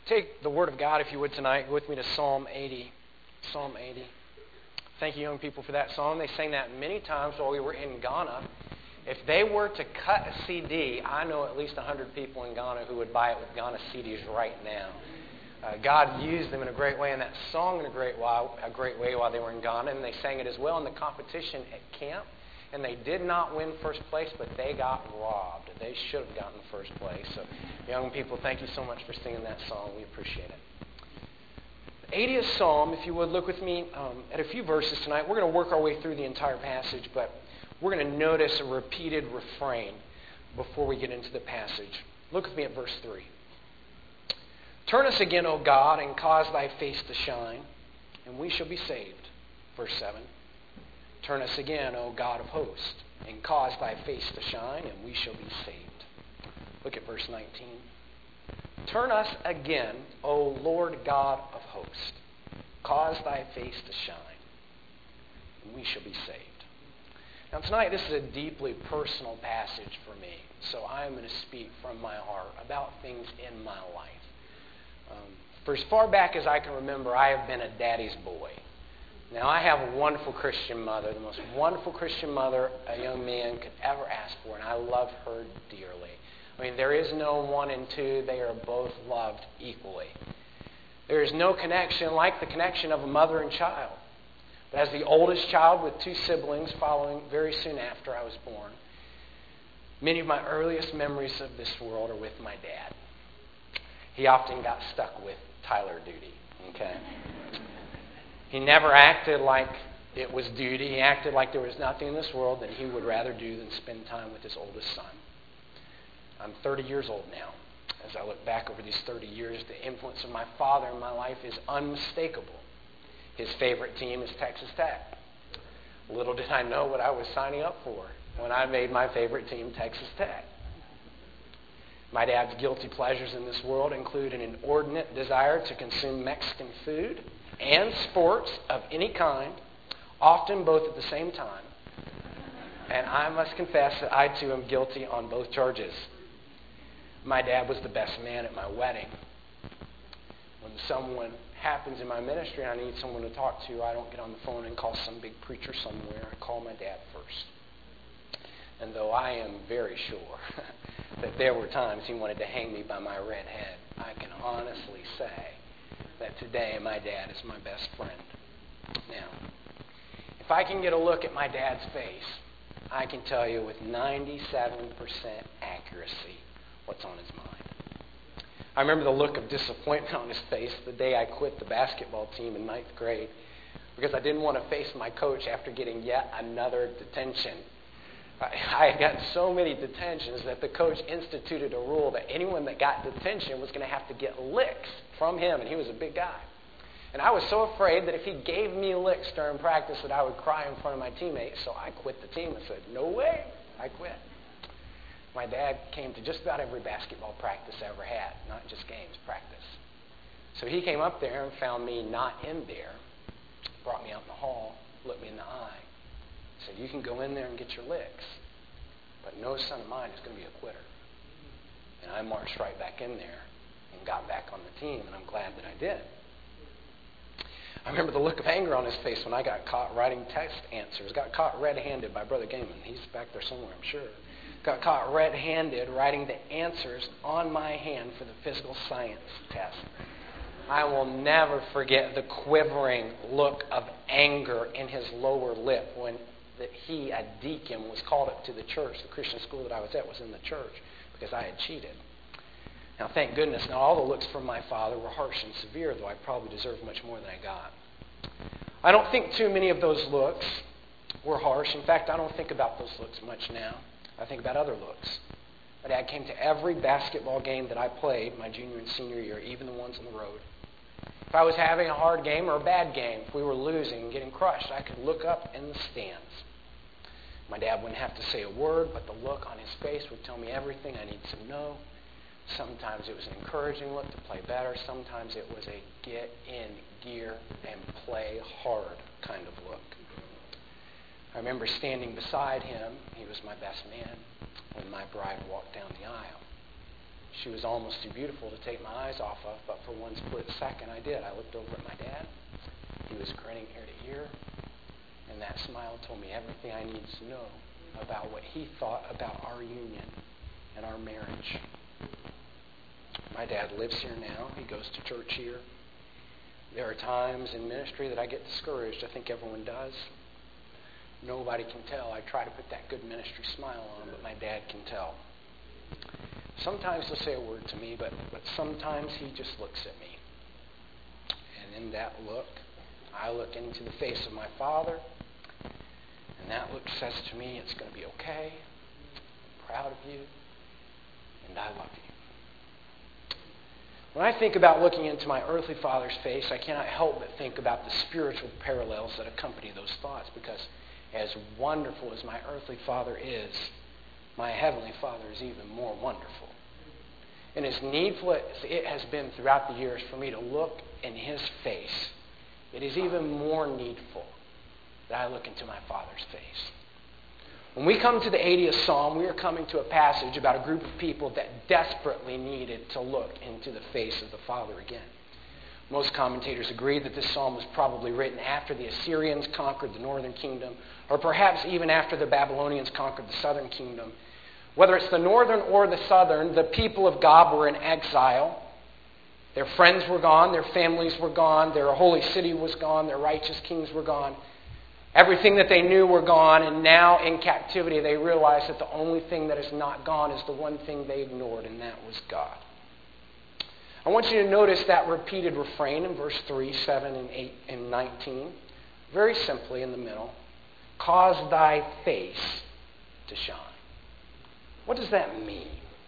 Take the Word of God, if you would, tonight. Go with me to Psalm 80. Psalm 80. Thank you, young people, for that song. They sang that many times while we were in Ghana. If they were to cut a CD, I know at least 100 people in Ghana who would buy it with Ghana CDs right now. God used them in a great way, and that song in a great way while they were in Ghana, and they sang it as well in the competition at camp. And they did not win first place, but they got robbed. They should have gotten first place. So, young people, thank you so much for singing that song. We appreciate it. The 80th Psalm, if you would, look with me at a few verses tonight. We're going to work our way through the entire passage, but we're going to notice a repeated refrain before we get into the passage. Look with me at verse 3. Turn us again, O God, and cause thy face to shine, and we shall be saved. Verse 7. Turn us again, O God of hosts, and cause thy face to shine, and we shall be saved. Look at verse 19. Turn us again, O Lord God of hosts, cause thy face to shine, and we shall be saved. Now tonight, this is a deeply personal passage for me, so I am going to speak from my heart about things in my life. For as far back as I can remember, I have been a daddy's boy. Now, I have a wonderful Christian mother, the most wonderful Christian mother a young man could ever ask for, and I love her dearly. I mean, there is no one and two. They are both loved equally. There is no connection like the connection of a mother and child. But as the oldest child with two siblings following very soon after I was born, many of my earliest memories of this world are with my dad. He often got stuck with Tyler duty, okay? He never acted like it was duty. He acted like there was nothing in this world that he would rather do than spend time with his oldest son. I'm 30 years old now. As I look back over these 30 years, the influence of my father in my life is unmistakable. His favorite team is Texas Tech. Little did I know what I was signing up for when I made my favorite team Texas Tech. My dad's guilty pleasures in this world include an inordinate desire to consume Mexican food and sports of any kind, often both at the same time. And I must confess that I too am guilty on both charges. My dad was the best man at my wedding. When someone happens in my ministry and I need someone to talk to, I don't get on the phone and call some big preacher somewhere. I call my dad first. And though I am very sure that there were times he wanted to hang me by my red head, I can honestly say that today my dad is my best friend. Now, if I can get a look at my dad's face, I can tell you with 97% accuracy what's on his mind. I remember the look of disappointment on his face the day I quit the basketball team in 9th grade because I didn't want to face my coach after getting yet another detention. I had gotten so many detentions that the coach instituted a rule that anyone that got detention was going to have to get licks from him, and he was a big guy. And I was so afraid that if he gave me licks during practice that I would cry in front of my teammates, so I quit the team and said, no way, I quit. My dad came to just about every basketball practice I ever had, not just games, practice. So he came up there and found me not in there, brought me out in the hall, looked me in the eye, said, you can go in there and get your licks, but no son of mine is going to be a quitter. And I marched right back in there and got back on the team, and I'm glad that I did. I remember the look of anger on his face when I got caught writing text answers. Got caught red-handed by Brother Gaiman. He's back there somewhere, I'm sure. Got caught red-handed writing the answers on my hand for the physical science test. I will never forget the quivering look of anger in his lower lip when he, a deacon, was called up to the church. The Christian school that I was at was in the church because I had cheated. Now, thank goodness, not all the looks from my father were harsh and severe, though I probably deserved much more than I got. I don't think too many of those looks were harsh. In fact, I don't think about those looks much now. I think about other looks. My dad came to every basketball game that I played my junior and senior year, even the ones on the road. If I was having a hard game or a bad game, if we were losing and getting crushed, I could look up in the stands. My dad wouldn't have to say a word, but the look on his face would tell me everything I needed to know. Sometimes it was an encouraging look to play better. Sometimes it was a get in gear and play hard kind of look. I remember standing beside him. He was my best man when my bride walked down the aisle. She was almost too beautiful to take my eyes off of, but for one split second I did. I looked over at my dad. He was grinning ear to ear, and that smile told me everything I needed to know about what he thought about our union and our marriage. My dad lives here now. He goes to church here. There are times in ministry that I get discouraged. I think everyone does. Nobody can tell. I try to put that good ministry smile on, but my dad can tell. Sometimes he'll say a word to me, but sometimes he just looks at me. And in that look, I look into the face of my Father, and that look says to me, it's going to be okay. I'm proud of you, and I love you. When I think about looking into my earthly father's face, I cannot help but think about the spiritual parallels that accompany those thoughts, because as wonderful as my earthly father is, my heavenly Father is even more wonderful. And as needful as it has been throughout the years for me to look in His face, it is even more needful that I look into my Father's face. When we come to the 80th Psalm, we are coming to a passage about a group of people that desperately needed to look into the face of the Father again. Most commentators agree that this psalm was probably written after the Assyrians conquered the northern kingdom, or perhaps even after the Babylonians conquered the southern kingdom. Whether it's the northern or the southern, the people of God were in exile. Their friends were gone, their families were gone, their holy city was gone, their righteous kings were gone. Everything that they knew were gone, and now in captivity they realized that the only thing that is not gone is the one thing they ignored, and that was God. I want you to notice that repeated refrain in verse 3, 7, and 8, and 19. Very simply in the middle. Cause thy face to shine. What does that mean?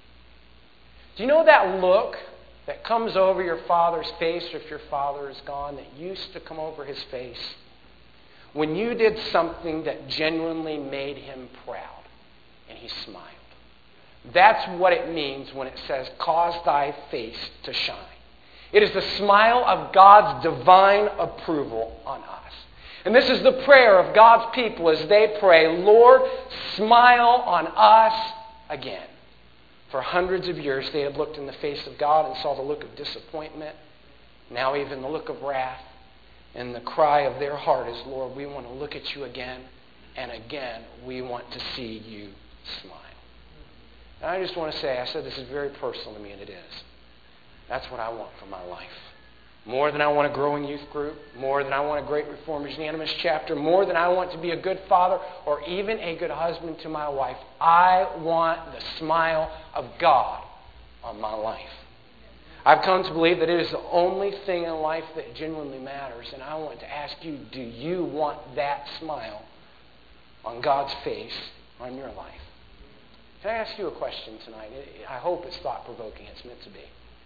Do you know that look that comes over your father's face, or if your father is gone, that used to come over his face when you did something that genuinely made him proud and he smiled? That's what it means when it says, cause thy face to shine. It is the smile of God's divine approval on us. And this is the prayer of God's people as they pray, Lord, smile on us again. For hundreds of years they had looked in the face of God and saw the look of disappointment, now even the look of wrath. And the cry of their heart is, Lord, we want to look at you again, and again we want to see you smile. And I just want to say, I said this is very personal to me, and it is. That's what I want for my life. More than I want a growing youth group, more than I want a great Reformers Unanimous chapter, more than I want to be a good father or even a good husband to my wife, I want the smile of God on my life. I've come to believe that it is the only thing in life that genuinely matters, and I want to ask you, do you want that smile on God's face on your life? Can I ask you a question tonight? I hope it's thought-provoking. It's meant to be.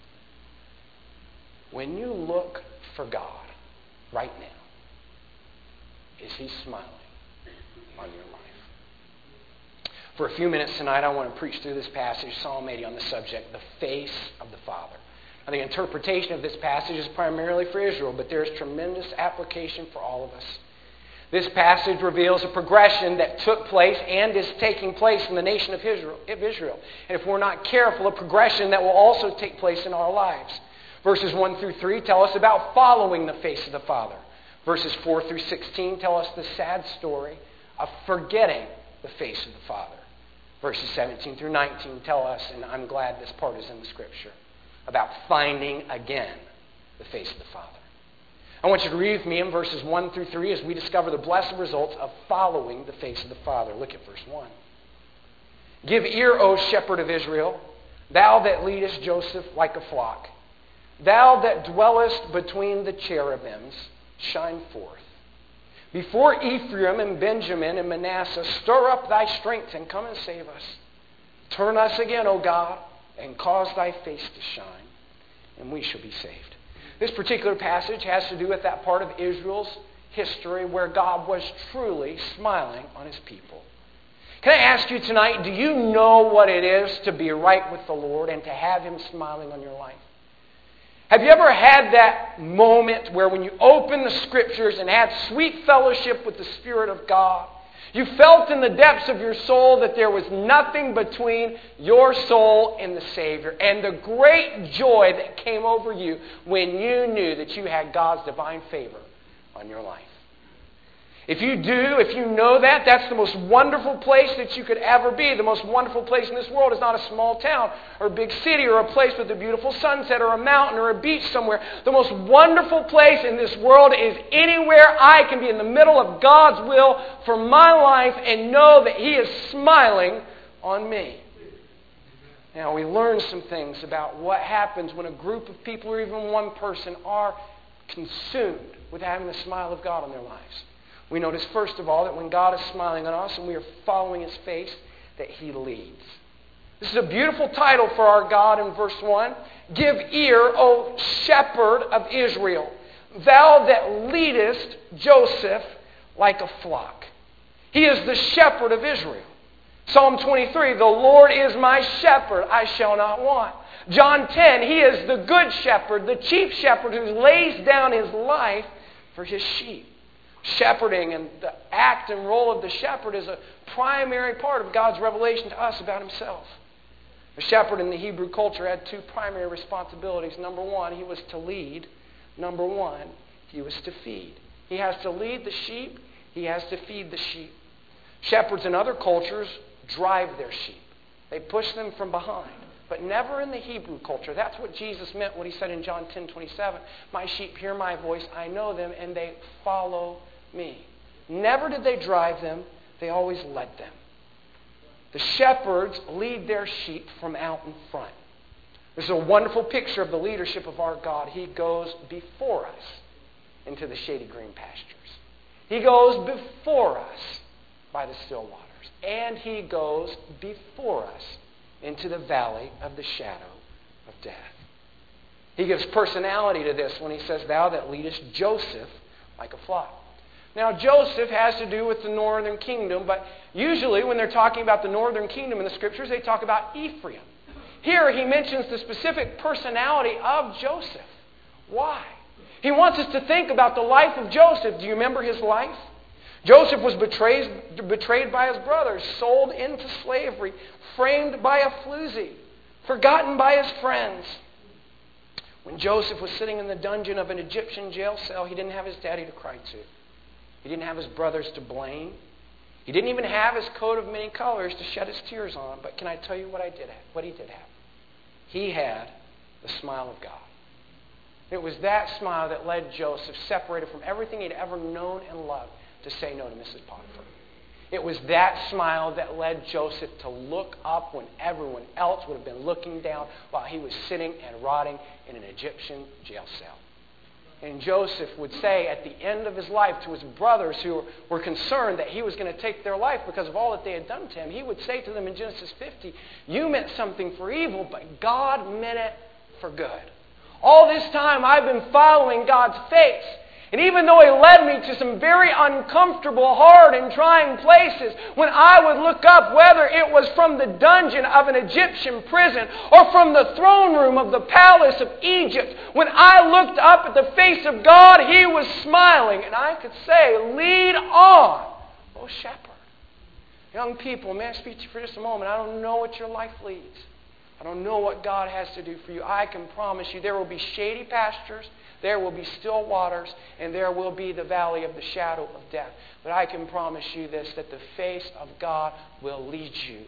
When you look for God right now, is He smiling on your life? For a few minutes tonight, I want to preach through this passage, Psalm 80, on the subject, the face of the Father. Now, the interpretation of this passage is primarily for Israel, but there is tremendous application for all of us. This passage reveals a progression that took place and is taking place in the nation of Israel. And if we're not careful, a progression that will also take place in our lives. Verses 1 through 3 tell us about following the face of the Father. Verses 4 through 16 tell us the sad story of forgetting the face of the Father. Verses 17 through 19 tell us, and I'm glad this part is in the Scripture, about finding again the face of the Father. I want you to read with me in verses 1 through 3 as we discover the blessed results of following the face of the Father. Look at verse 1. Give ear, O shepherd of Israel, thou that leadest Joseph like a flock. Thou that dwellest between the cherubims, shine forth. Before Ephraim and Benjamin and Manasseh, stir up thy strength and come and save us. Turn us again, O God, and cause thy face to shine, and we shall be saved. This particular passage has to do with that part of Israel's history where God was truly smiling on His people. Can I ask you tonight, do you know what it is to be right with the Lord and to have Him smiling on your life? Have you ever had that moment where when you open the Scriptures and had sweet fellowship with the Spirit of God, You felt in the depths of your soul that there was nothing between your soul and the Savior. And the great joy that came over you when you knew that you had God's divine favor on your life. If you know that, that's the most wonderful place that you could ever be. The most wonderful place in this world is not a small town or a big city or a place with a beautiful sunset or a mountain or a beach somewhere. The most wonderful place in this world is anywhere I can be in the middle of God's will for my life and know that He is smiling on me. Now, we learn some things about what happens when a group of people or even one person are consumed with having the smile of God on their lives. We notice, first of all, that when God is smiling on us and we are following His face, that He leads. This is a beautiful title for our God in verse 1. Give ear, O shepherd of Israel, thou that leadest Joseph like a flock. He is the shepherd of Israel. Psalm 23, the Lord is my shepherd, I shall not want. John 10, He is the good shepherd, the chief shepherd who lays down His life for His sheep. Shepherding and the act and role of the shepherd is a primary part of God's revelation to us about Himself. The shepherd in the Hebrew culture had two primary responsibilities. Number one, he was to lead. Number one, he was to feed. He has to lead the sheep. He has to feed the sheep. Shepherds in other cultures drive their sheep. They push them from behind. But never in the Hebrew culture. That's what Jesus meant when He said in John 10:27, my sheep hear my voice, I know them, and they follow me. Never did they drive them, they always led them. The shepherds lead their sheep from out in front. This is a wonderful picture of the leadership of our God. He goes before us into the shady green pastures. He goes before us by the still waters. And He goes before us into the valley of the shadow of death. He gives personality to this when He says, thou that leadest Joseph like a flock. Now, Joseph has to do with the northern kingdom, but usually when they're talking about the northern kingdom in the Scriptures, they talk about Ephraim. Here, he mentions the specific personality of Joseph. Why? He wants us to think about the life of Joseph. Do you remember his life? Joseph was betrayed by his brothers, sold into slavery, framed by a floozy, forgotten by his friends. When Joseph was sitting in the dungeon of an Egyptian jail cell, he didn't have his daddy to cry to. He didn't have his brothers to blame. He didn't even have his coat of many colors to shed his tears on. But can I tell you what he did have? He had the smile of God. It was that smile that led Joseph, separated from everything he'd ever known and loved, to say no to Mrs. Potiphar. It was that smile that led Joseph to look up when everyone else would have been looking down while he was sitting and rotting in an Egyptian jail cell. And Joseph would say at the end of his life to his brothers who were concerned that he was going to take their life because of all that they had done to him, he would say to them in Genesis 50, you meant something for evil, but God meant it for good. All this time I've been following God's face. And even though He led me to some very uncomfortable, hard, and trying places, when I would look up, whether it was from the dungeon of an Egyptian prison or from the throne room of the palace of Egypt, when I looked up at the face of God, He was smiling. And I could say, lead on, O shepherd. Young people, may I speak to you for just a moment? I don't know what your life leads. I don't know what God has to do for you. I can promise you there will be shady pastures, there will be still waters, and there will be the valley of the shadow of death. But I can promise you this, that the face of God will lead you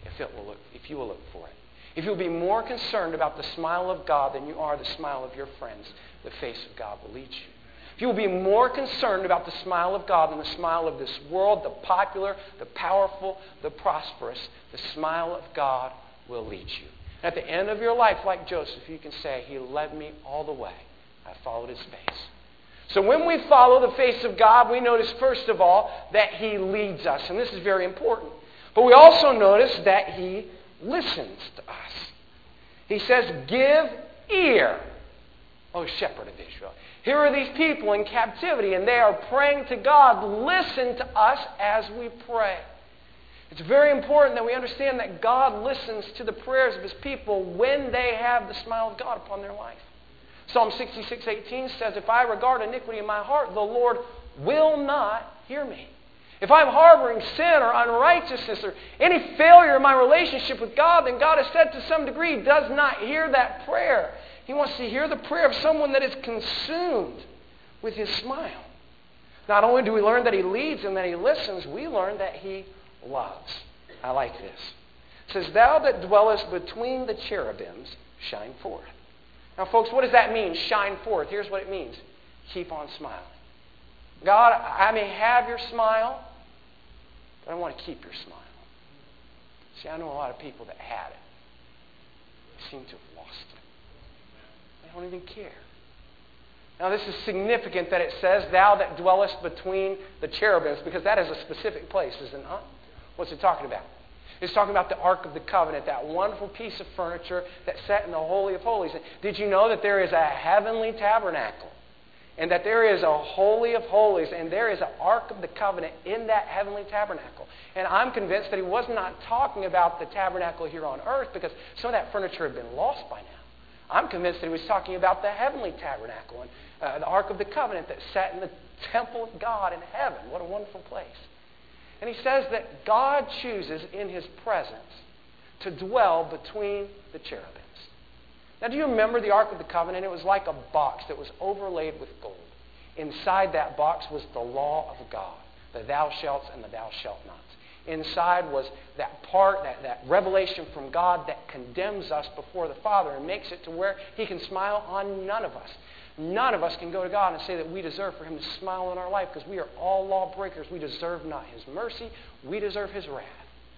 if you will look for it. If you'll be more concerned about the smile of God than you are the smile of your friends, the face of God will lead you. If you will be more concerned about the smile of God than the smile of this world, the popular, the powerful, the prosperous, the smile of God will lead you. At the end of your life, like Joseph, you can say, He led me all the way. I followed His face. So when we follow the face of God, we notice, first of all, that He leads us. And this is very important. But we also notice that He listens to us. He says, give ear, O shepherd of Israel. Here are these people in captivity, and they are praying to God. Listen to us as we pray. It's very important that we understand that God listens to the prayers of His people when they have the smile of God upon their life. Psalm 66:18 says, if I regard iniquity in my heart, the Lord will not hear me. If I'm harboring sin or unrighteousness or any failure in my relationship with God, then God has said to some degree, He does not hear that prayer. He wants to hear the prayer of someone that is consumed with His smile. Not only do we learn that He leads and that He listens, we learn that He loves. I like this. It says, Thou that dwellest between the cherubims, shine forth. Now, folks, what does that mean, shine forth? Here's what it means. Keep on smiling. God, I may have your smile, but I want to keep your smile. See, I know a lot of people that had it. They seem to have lost it. They don't even care. Now, this is significant that it says, Thou that dwellest between the cherubims, because that is a specific place, isn't it? What's it talking about? It's talking about the Ark of the Covenant, that wonderful piece of furniture that sat in the Holy of Holies. Did you know that there is a heavenly tabernacle? And that there is a Holy of Holies, and there is an Ark of the Covenant in that heavenly tabernacle. And I'm convinced that he was not talking about the tabernacle here on earth, because some of that furniture had been lost by now. I'm convinced that he was talking about the heavenly tabernacle and the Ark of the Covenant that sat in the temple of God in heaven. What a wonderful place. And he says that God chooses in His presence to dwell between the cherubims. Now, do you remember the Ark of the Covenant? It was like a box that was overlaid with gold. Inside that box was the law of God, the thou shalts and the thou shalt nots. Inside was that part, that revelation from God that condemns us before the Father and makes it to where He can smile on none of us. None of us can go to God and say that we deserve for Him to smile in our life, because we are all lawbreakers. We deserve not His mercy. We deserve His wrath.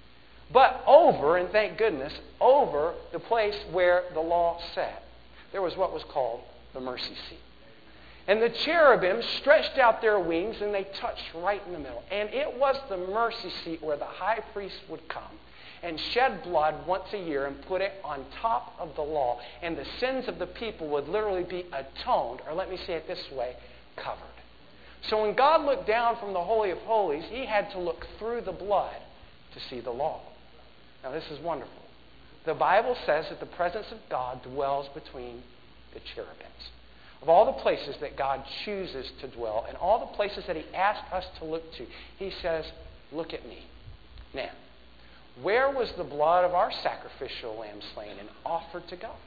But over, and thank goodness, over the place where the law sat, there was what was called the mercy seat. And the cherubim stretched out their wings and they touched right in the middle. And it was the mercy seat where the high priest would come and shed blood once a year and put it on top of the law. And the sins of the people would literally be atoned, or let me say it this way, covered. So when God looked down from the Holy of Holies, He had to look through the blood to see the law. Now this is wonderful. The Bible says that the presence of God dwells between the cherubims. Of all the places that God chooses to dwell and all the places that He asked us to look to, He says, look at me. Now, where was the blood of our sacrificial lamb slain and offered to God?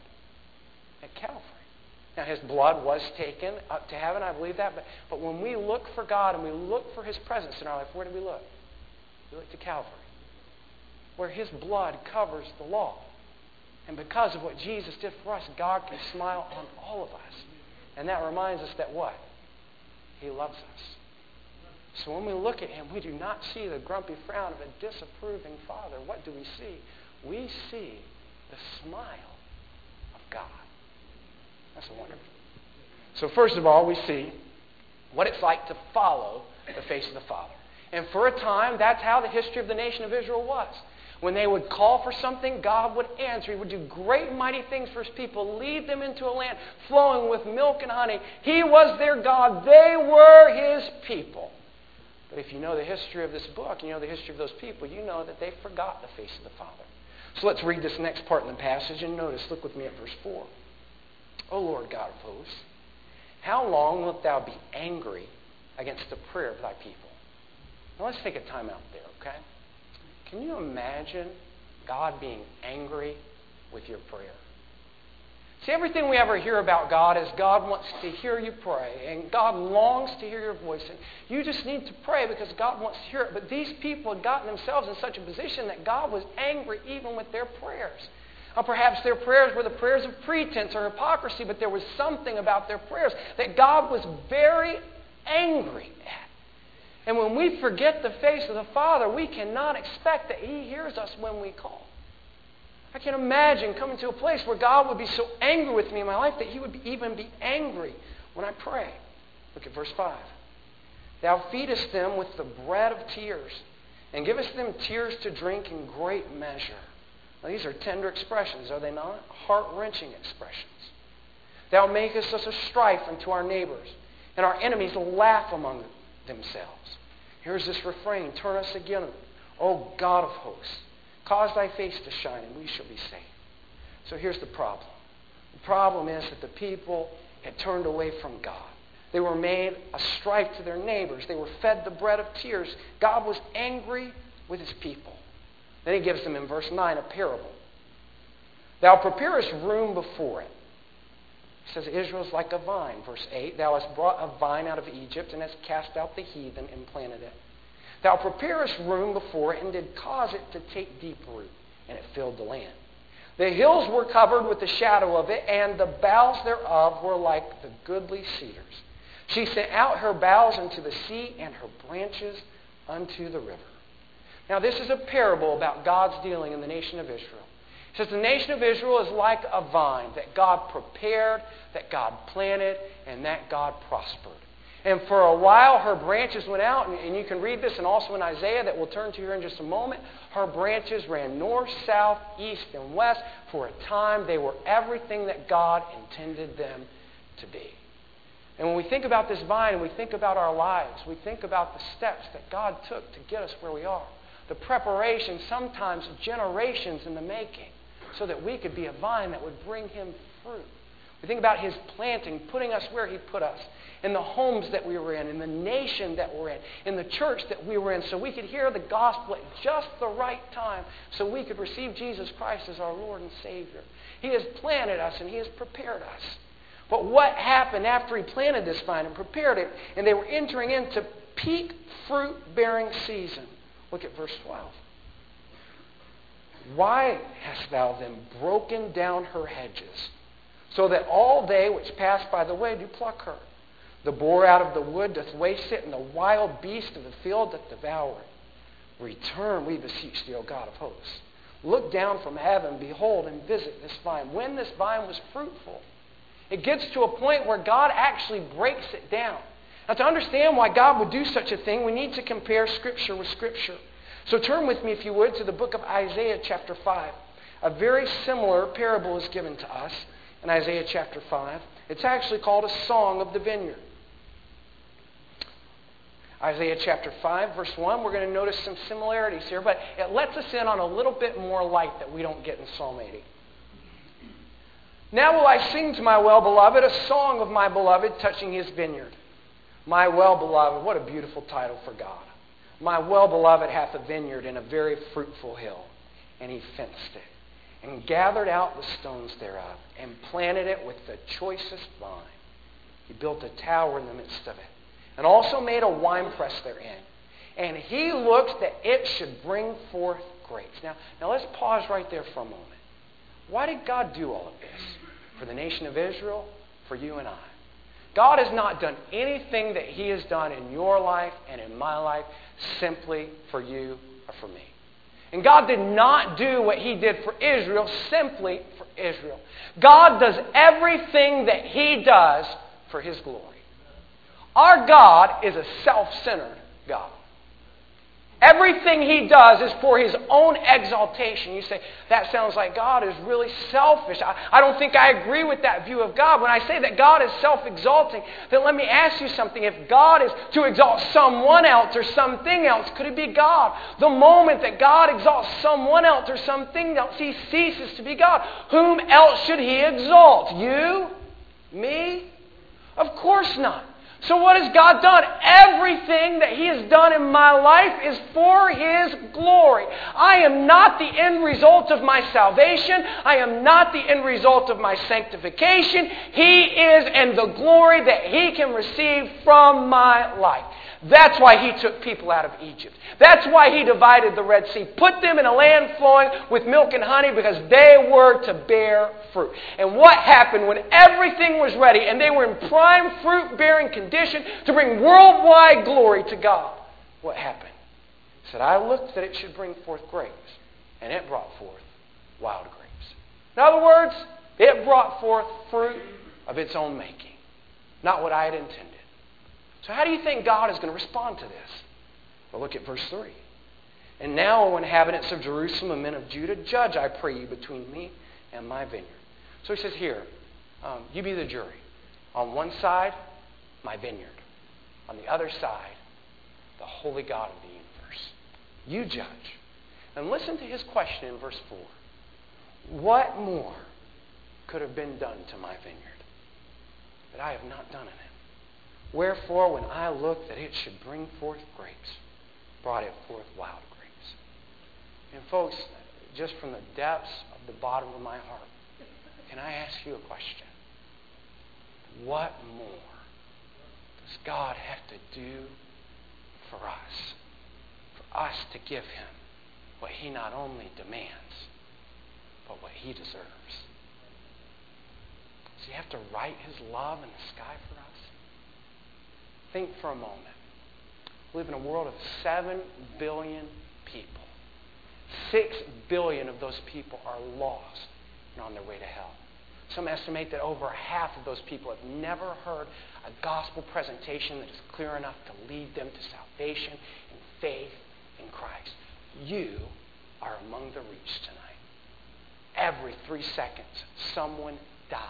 At Calvary. Now, His blood was taken up to heaven, I believe that. But when we look for God and we look for His presence in our life, where do we look? We look to Calvary, where His blood covers the law. And because of what Jesus did for us, God can smile on all of us. And that reminds us that what? He loves us. So when we look at Him, we do not see the grumpy frown of a disapproving Father. What do we see? We see the smile of God. That's wonderful. So first of all, we see what it's like to follow the face of the Father. And for a time, that's how the history of the nation of Israel was. When they would call for something, God would answer. He would do great and mighty things for His people, lead them into a land flowing with milk and honey. He was their God. They were His people. But if you know the history of this book, you know the history of those people, you know that they forgot the face of the Father. So let's read this next part in the passage and notice, look with me at verse 4. O Lord God of hosts, how long wilt Thou be angry against the prayer of Thy people? Now let's take a time out there, okay? Can you imagine God being angry with your prayer? See, everything we ever hear about God is God wants to hear you pray, and God longs to hear your voice, and you just need to pray because God wants to hear it. But these people had gotten themselves in such a position that God was angry even with their prayers. Or perhaps their prayers were the prayers of pretense or hypocrisy, but there was something about their prayers that God was very angry at. And when we forget the face of the Father, we cannot expect that He hears us when we call. I can imagine coming to a place where God would be so angry with me in my life that He would even be angry when I pray. Look at verse 5. Thou feedest them with the bread of tears, and givest them tears to drink in great measure. Now, these are tender expressions, are they not? Heart-wrenching expressions. Thou makest us a strife unto our neighbors, and our enemies laugh among themselves. Here's this refrain. Turn us again, O God of hosts. Cause Thy face to shine, and we shall be saved. So here's the problem. The problem is that the people had turned away from God. They were made a strife to their neighbors. They were fed the bread of tears. God was angry with his people. Then he gives them in verse 9 a parable. Thou preparest room before it. He says Israel is like a vine. Verse 8, thou hast brought a vine out of Egypt and hast cast out the heathen and planted it. Thou preparest room before it and did cause it to take deep root, and it filled the land. The hills were covered with the shadow of it, and the boughs thereof were like the goodly cedars. She sent out her boughs unto the sea, and her branches unto the river. Now this is a parable about God's dealing in the nation of Israel. It says the nation of Israel is like a vine that God prepared, that God planted, and that God prospered. And for a while her branches went out, and you can read this and also in Isaiah that we'll turn to here in just a moment. Her branches ran north, south, east, and west. For a time they were everything that God intended them to be. And when we think about this vine and we think about our lives, we think about the steps that God took to get us where we are. The preparation, sometimes generations in the making, so that we could be a vine that would bring him fruit. We think about his planting, putting us where he put us, in the homes that we were in the nation that we're in the church that we were in, so we could hear the gospel at just the right time, so we could receive Jesus Christ as our Lord and Savior. He has planted us and he has prepared us. But what happened after he planted this vine and prepared it, and they were entering into peak fruit-bearing season? Look at verse 12. Why hast thou then broken down her hedges, so that all they which pass by the way do pluck her? The boar out of the wood doth waste it, and the wild beast of the field doth devour it. Return, we beseech thee, O God of hosts. Look down from heaven, behold, and visit this vine. When this vine was fruitful, it gets to a point where God actually breaks it down. Now, to understand why God would do such a thing, we need to compare Scripture with Scripture. So turn with me, if you would, to the book of Isaiah chapter 5. A very similar parable is given to us in Isaiah chapter 5. It's actually called a song of the vineyard. Isaiah chapter 5, verse 1, we're going to notice some similarities here, but it lets us in on a little bit more light that we don't get in Psalm 80. Now will I sing to my well-beloved a song of my beloved touching his vineyard. My well-beloved, what a beautiful title for God. My well-beloved hath a vineyard in a very fruitful hill, and he fenced it, and gathered out the stones thereof, and planted it with the choicest vine. He built a tower in the midst of it, and also made a winepress therein. And he looked that it should bring forth grapes. Now let's pause right there for a moment. Why did God do all of this? For the nation of Israel, for you and I. God has not done anything that he has done in your life and in my life simply for you or for me. And God did not do what he did for Israel simply for Israel. God does everything that he does for his glory. Our God is a self-centered God. Everything he does is for his own exaltation. You say, that sounds like God is really selfish. I don't think I agree with that view of God. When I say that God is self-exalting, then let me ask you something. If God is to exalt someone else or something else, could it be God? The moment that God exalts someone else or something else, he ceases to be God. Whom else should he exalt? You? Me? Of course not. So what has God done? Everything that he has done in my life is for his glory. I am not the end result of my salvation. I am not the end result of my sanctification. He is, and the glory that he can receive from my life. That's why he took people out of Egypt. That's why he divided the Red Sea, put them in a land flowing with milk and honey, because they were to bear fruit. And what happened when everything was ready and they were in prime fruit-bearing condition to bring worldwide glory to God? What happened? He said, I looked that it should bring forth grapes, and it brought forth wild grapes. In other words, it brought forth fruit of its own making, not what I had intended. So how do you think God is going to respond to this? Well, look at verse 3. And now, O inhabitants of Jerusalem and men of Judah, judge, I pray you, between me and my vineyard. So he says here, you be the jury. On one side, my vineyard. On the other side, the holy God of the universe. You judge. And listen to his question in verse 4. What more could have been done to my vineyard that I have not done in it? Wherefore, when I looked that it should bring forth grapes, brought it forth wild grapes. And folks, just from the depths of the bottom of my heart, can I ask you a question? What more does God have to do for us? For us to give Him what He not only demands, but what He deserves. Does He have to write His love in the sky for us? Think for a moment. We live in a world of 7 billion people. 6 billion of those people are lost and on their way to hell. Some estimate that over half of those people have never heard a gospel presentation that is clear enough to lead them to salvation and faith in Christ. You are among the reached tonight. Every 3 seconds, someone dies.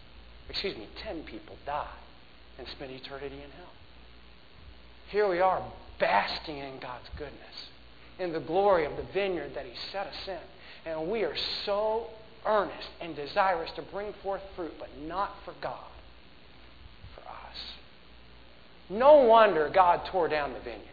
10 people die and spend eternity in hell. Here we are, basking in God's goodness, in the glory of the vineyard that He set us in. And we are so earnest and desirous to bring forth fruit, but not for God, for us. No wonder God tore down the vineyard.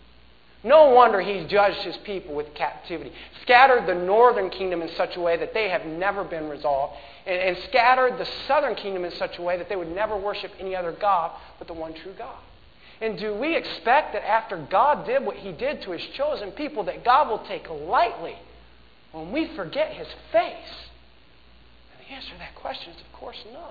No wonder He judged His people with captivity, scattered the northern kingdom in such a way that they have never been resolved, and scattered the southern kingdom in such a way that they would never worship any other God but the one true God. And do we expect that after God did what He did to His chosen people, that God will take lightly when we forget His face? And the answer to that question is, of course, no.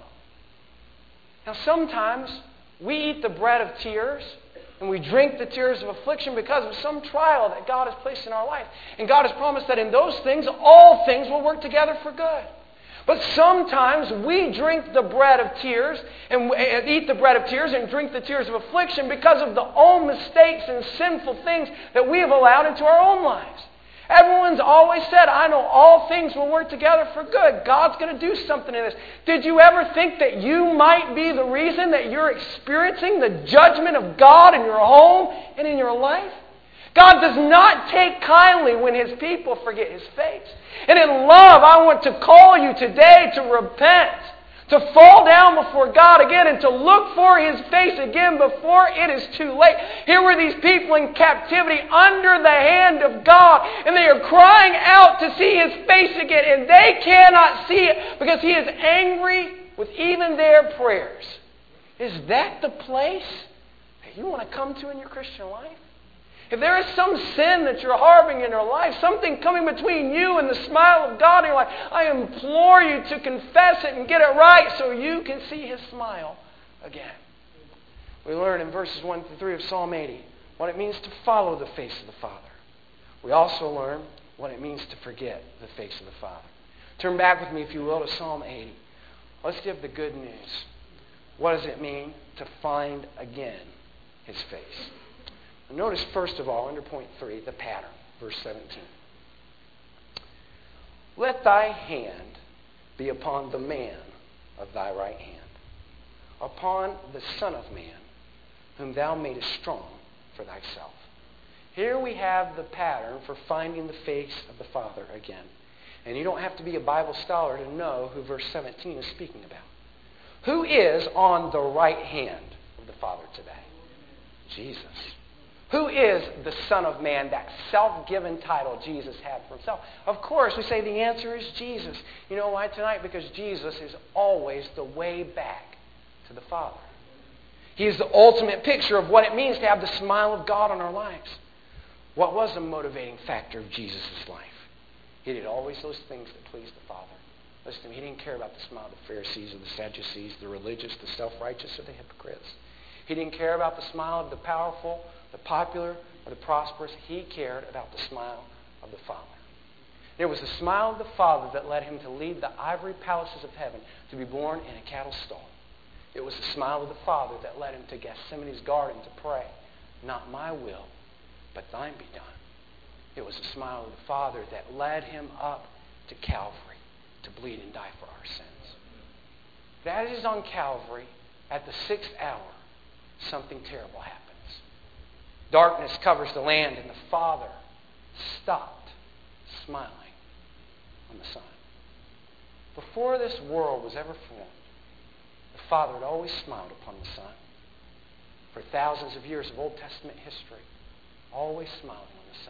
Now, sometimes we eat the bread of tears and we drink the tears of affliction because of some trial that God has placed in our life. And God has promised that in those things, all things will work together for good. But sometimes we drink the bread of tears and eat the bread of tears and drink the tears of affliction because of the own mistakes and sinful things that we have allowed into our own lives. Everyone's always said, I know all things will work together for good. God's going to do something in this. Did you ever think that you might be the reason that you're experiencing the judgment of God in your home and in your life? God does not take kindly when His people forget His face. And in love, I want to call you today to repent, to fall down before God again, and to look for His face again before it is too late. Here were these people in captivity under the hand of God, and they are crying out to see His face again, and they cannot see it because He is angry with even their prayers. Is that the place that you want to come to in your Christian life? If there is some sin that you're harboring in your life, something coming between you and the smile of God in your life, I implore you to confess it and get it right so you can see His smile again. We learn in verses 1 through 3 of Psalm 80 what it means to follow the face of the Father. We also learn what it means to forget the face of the Father. Turn back with me, if you will, to Psalm 80. Let's give the good news. What does it mean to find again His face? Notice, first of all, under point 3, the pattern, verse 17. Let thy hand be upon the man of thy right hand, upon the Son of Man, whom thou madest strong for thyself. Here we have the pattern for finding the face of the Father again. And you don't have to be a Bible scholar to know who verse 17 is speaking about. Who is on the right hand of the Father today? Jesus. Who is the Son of Man, that self-given title Jesus had for Himself? Of course, we say the answer is Jesus. You know why tonight? Because Jesus is always the way back to the Father. He is the ultimate picture of what it means to have the smile of God on our lives. What was the motivating factor of Jesus' life? He did always those things that pleased the Father. Listen to me, He didn't care about the smile of the Pharisees or the Sadducees, the religious, the self-righteous, or the hypocrites. He didn't care about the smile of the powerful, the popular, or the prosperous. He cared about the smile of the Father. It was the smile of the Father that led Him to leave the ivory palaces of heaven to be born in a cattle stall. It was the smile of the Father that led Him to Gethsemane's garden to pray, not my will, but thine be done. It was the smile of the Father that led Him up to Calvary to bleed and die for our sins. That is on Calvary, at the 6th hour, something terrible happens. Darkness covers the land, and the Father stopped smiling on the Son. Before this world was ever formed, the Father had always smiled upon the Son. for thousands of years of Old Testament history, always smiling on the sun.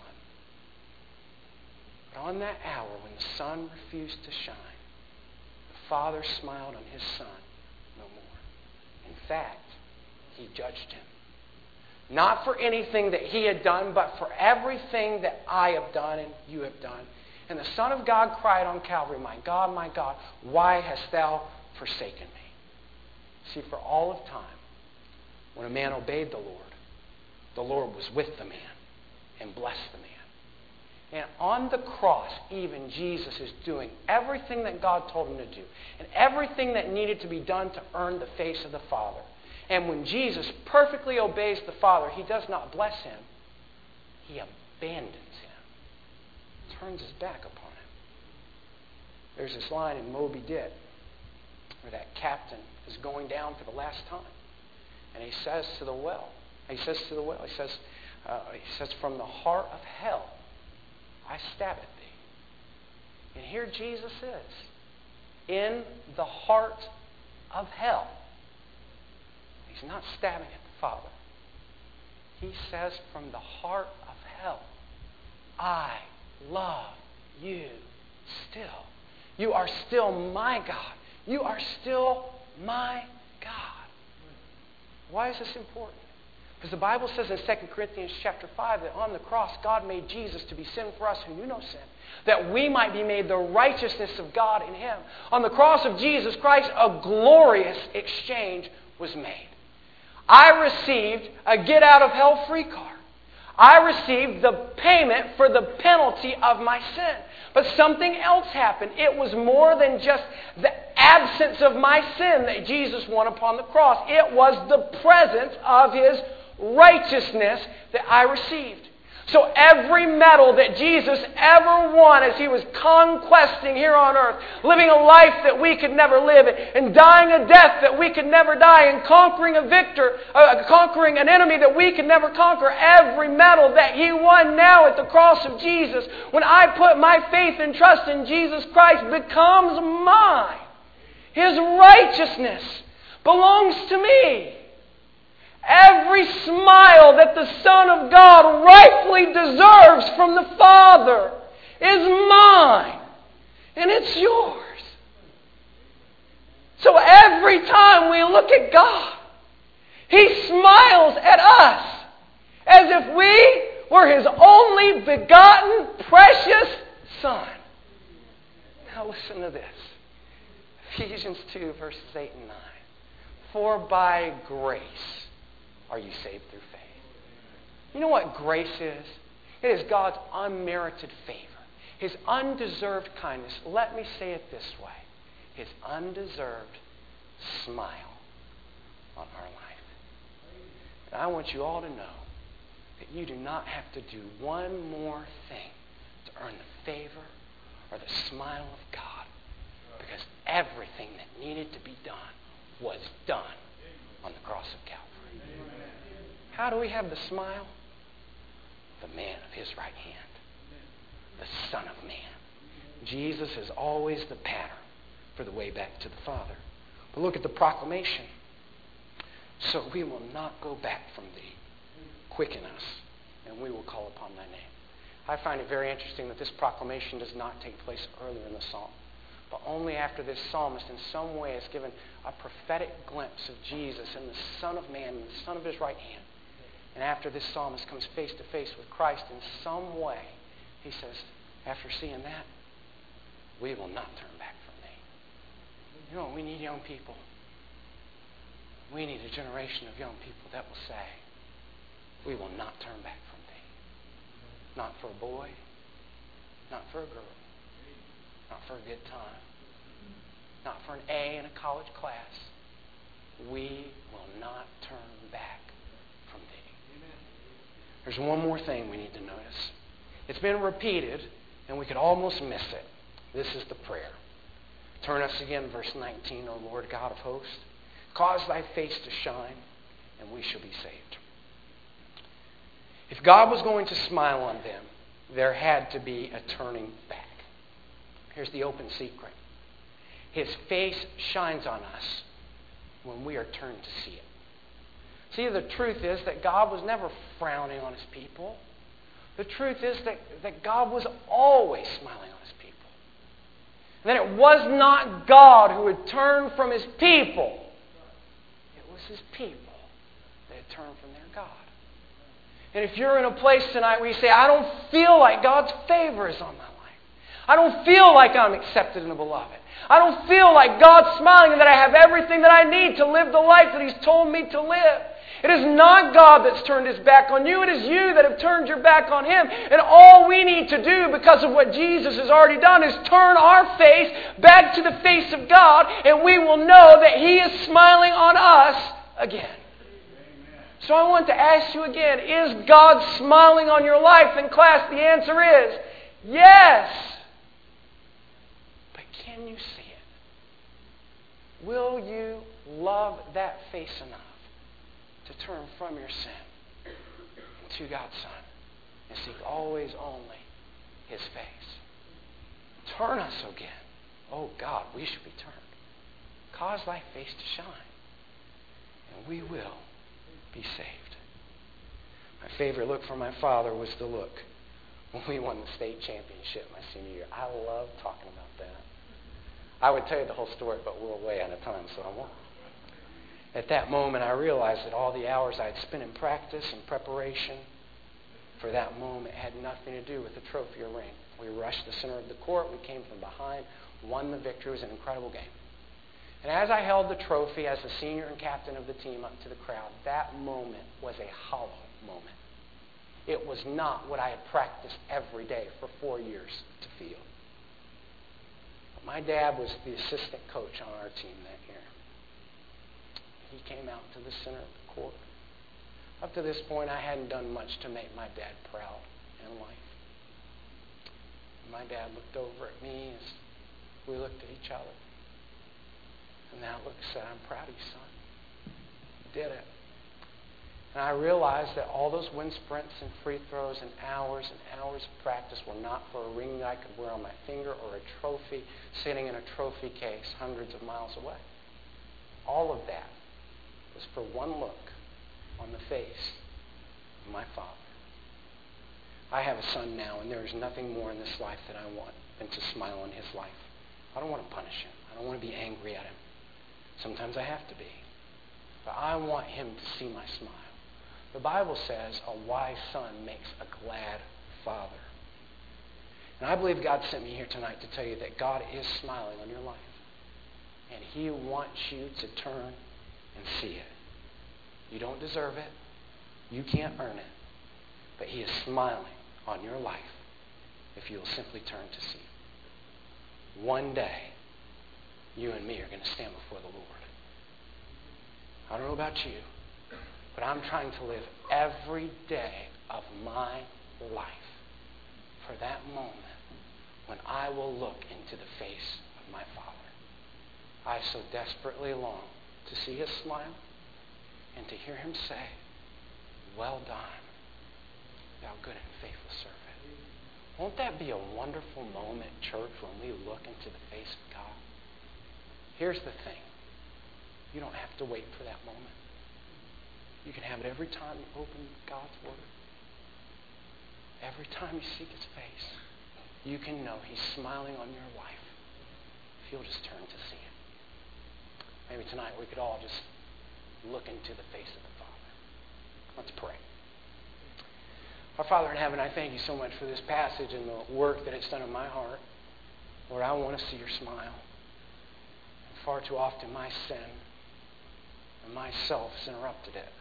But on that hour when the sun refused to shine, the Father smiled on His Son no more. In fact, He judged Him. Not for anything that He had done, but for everything that I have done and you have done. And the Son of God cried on Calvary, my God, why hast Thou forsaken me? See, for all of time, when a man obeyed the Lord was with the man and blessed the man. And on the cross, even Jesus is doing everything that God told Him to do and everything that needed to be done to earn the face of the Father. And when Jesus perfectly obeys the Father, He does not bless him. He abandons him. Turns His back upon him. There's this line in Moby Dick where that captain is going down for the last time. And he says to the well, he says, from the heart of hell, I stab at thee. And here Jesus is, in the heart of hell. He's not stabbing at the Father. He says, from the heart of hell, I love you still. You are still my God. You are still my God. Why is this important? Because the Bible says in 2 Corinthians chapter 5 that on the cross God made Jesus to be sin for us who knew no sin, that we might be made the righteousness of God in Him. On the cross of Jesus Christ, a glorious exchange was made. I received a get-out-of-hell-free card. I received the payment for the penalty of my sin. But something else happened. It was more than just the absence of my sin that Jesus won upon the cross. It was the presence of His righteousness that I received. So every medal that Jesus ever won as He was conquesting here on earth, living a life that we could never live, and dying a death that we could never die, and conquering conquering an enemy that we could never conquer, every medal that He won now at the cross of Jesus, when I put my faith and trust in Jesus Christ, becomes mine. His righteousness belongs to me. Every smile that the Son of God rightfully deserves from the Father is mine. And it's yours. So every time we look at God, He smiles at us as if we were His only begotten, precious Son. Now listen to this. Ephesians 2, verses 8 and 9. For by grace are you saved through faith. You know what grace is? It is God's unmerited favor. His undeserved kindness. Let me say it this way. His undeserved smile on our life. And I want you all to know that you do not have to do one more thing to earn the favor or the smile of God. Because everything that needed to be done was done on the cross of Calvary. How do we have the smile? The man of His right hand. The Son of Man. Jesus is always the pattern for the way back to the Father. But look at the proclamation. So we will not go back from thee. Quicken us, and we will call upon thy name. I find it very interesting that this proclamation does not take place earlier in the psalm, but only after this psalmist in some way has given a prophetic glimpse of Jesus and the Son of Man and the Son of His right hand. And after this psalmist comes face to face with Christ in some way, he says, after seeing that, we will not turn back from thee. You know what we need, young people? We need a generation of young people that will say, we will not turn back from thee. Not for a boy, not for a girl, not for a good time, not for an A in a college class. We will not turn back from thee. There's one more thing we need to notice. It's been repeated, and we could almost miss it. This is the prayer. Turn us again, verse 19, O Lord God of hosts. Cause thy face to shine, and we shall be saved. If God was going to smile on them, there had to be a turning back. Here's the open secret. His face shines on us when we are turned to see it. See, the truth is that God was never frowning on His people. The truth is that God was always smiling on His people. And that it was not God who had turned from His people. It was His people that had turned from their God. And if you're in a place tonight where you say, I don't feel like God's favor is on my life. I don't feel like I'm accepted in the beloved. I don't feel like God's smiling and that I have everything that I need to live the life that He's told me to live. It is not God that's turned His back on you. It is you that have turned your back on Him. And all we need to do, because of what Jesus has already done, is turn our face back to the face of God, and we will know that He is smiling on us again. So I want to ask you again, is God smiling on your life? And class, the answer is yes. But can you see it? Will you love that face enough to turn from your sin and to God's Son and seek always only His face? Turn us again. Oh God, we should be turned. Cause thy face to shine, and we will be saved. My favorite look from my father was the look when we won the state championship my senior year. I love talking about that. I would tell you the whole story, but we're way out of time, so I won't. At that moment, I realized that all the hours I had spent in practice and preparation for that moment had nothing to do with the trophy or ring. We rushed the center of the court. We came from behind, won the victory. It was an incredible game. And as I held the trophy as the senior and captain of the team up to the crowd, that moment was a hollow moment. It was not what I had practiced every day for 4 years to feel. But my dad was the assistant coach on our team that year. He came out to the center of the court. Up to this point, I hadn't done much to make my dad proud in life. My dad looked over at me as we looked at each other. And that look said, I'm proud of you, son. You did it. And I realized that all those wind sprints and free throws and hours of practice were not for a ring that I could wear on my finger or a trophy sitting in a trophy case hundreds of miles away. All of that was for one look on the face of my Father. I have a son now, and there is nothing more in this life that I want than to smile on his life. I don't want to punish him. I don't want to be angry at him. Sometimes I have to be. But I want him to see my smile. The Bible says a wise son makes a glad father. And I believe God sent me here tonight to tell you that God is smiling on your life. And He wants you to turn and see it. You don't deserve it. You can't earn it. But He is smiling on your life if you will simply turn to see it. One day, you and me are going to stand before the Lord. I don't know about you, but I'm trying to live every day of my life for that moment when I will look into the face of my Father. I so desperately long to see His smile and to hear Him say, well done, thou good and faithful servant. Won't that be a wonderful moment, church, when we look into the face of God? Here's the thing. You don't have to wait for that moment. You can have it every time you open God's Word. Every time you seek His face, you can know He's smiling on your life if you'll just turn to see it. Maybe tonight we could all just look into the face of the Father. Let's pray. Our Father in heaven, I thank You so much for this passage and the work that it's done in my heart. Lord, I want to see Your smile. And far too often my sin and myself has interrupted it.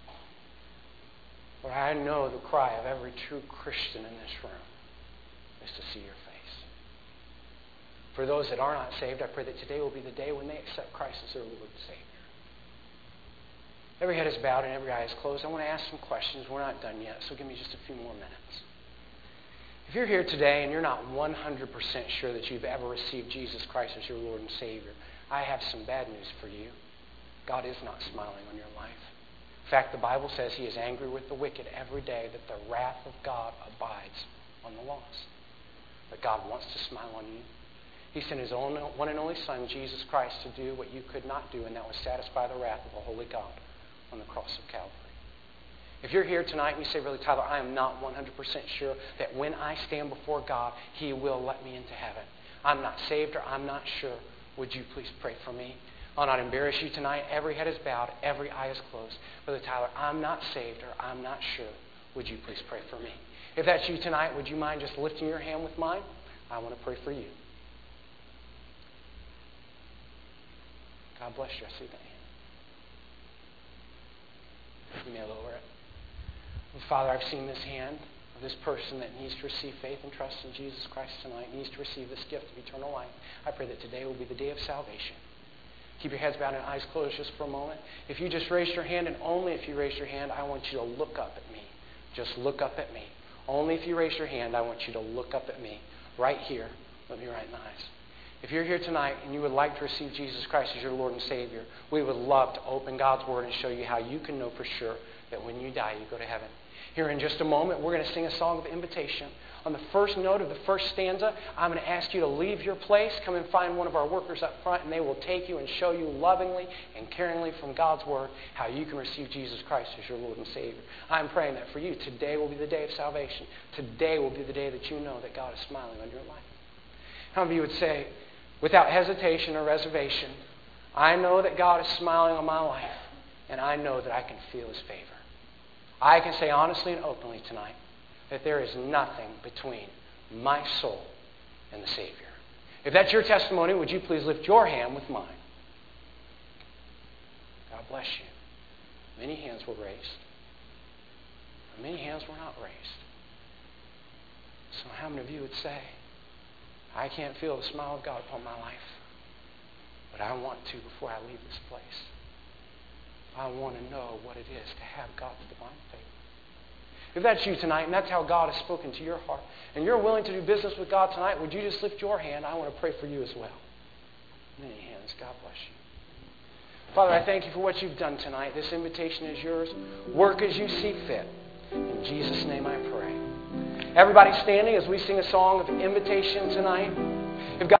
Lord, I know the cry of every true Christian in this room is to see Your face. For those that are not saved, I pray that today will be the day when they accept Christ as their Lord and Savior. Every head is bowed and every eye is closed. I want to ask some questions. We're not done yet, so give me just a few more minutes. If you're here today and you're not 100% sure that you've ever received Jesus Christ as your Lord and Savior, I have some bad news for you. God is not smiling on your life. In fact, the Bible says He is angry with the wicked every day, that the wrath of God abides on the lost. But God wants to smile on you. He sent His own one and only Son, Jesus Christ, to do what you could not do, and that was satisfy the wrath of a holy God on the cross of Calvary. If you're here tonight and you say, really, Tyler, I am not 100% sure that when I stand before God, He will let me into heaven. I'm not saved or I'm not sure. Would you please pray for me? I'll not embarrass you tonight. Every head is bowed. Every eye is closed. Brother Tyler, I'm not saved or I'm not sure. Would you please pray for me? If that's you tonight, would you mind just lifting your hand with mine? I want to pray for you. God bless you. I see that hand. You may lower it. Well, Father, I've seen this hand of this person that needs to receive faith and trust in Jesus Christ tonight, needs to receive this gift of eternal life. I pray that today will be the day of salvation. Keep your heads bowed and eyes closed just for a moment. If you just raised your hand, and only if you raised your hand, I want you to look up at me. Just look up at me. Only if you raise your hand, I want you to look up at me. Right here. Look me right in the eyes. If you're here tonight and you would like to receive Jesus Christ as your Lord and Savior, we would love to open God's Word and show you how you can know for sure that when you die, you go to heaven. Here in just a moment, we're going to sing a song of invitation. On the first note of the first stanza, I'm going to ask you to leave your place, come and find one of our workers up front, and they will take you and show you lovingly and caringly from God's Word how you can receive Jesus Christ as your Lord and Savior. I'm praying that for you, today will be the day of salvation. Today will be the day that you know that God is smiling on your life. How many of you would say, without hesitation or reservation, I know that God is smiling on my life, and I know that I can feel His favor. I can say honestly and openly tonight that there is nothing between my soul and the Savior. If that's your testimony, would you please lift your hand with mine? God bless you. Many hands were raised. Many hands were not raised. So how many of you would say, I can't feel the smile of God upon my life, but I want to before I leave this place. I want to know what it is to have God's divine favor. If that's you tonight, and that's how God has spoken to your heart, and you're willing to do business with God tonight, would you just lift your hand? I want to pray for you as well. Many hands. God bless you. Father, I thank you for what you've done tonight. This invitation is yours. Work as you see fit. In Jesus' name I pray. Everybody standing as we sing a song of invitation tonight.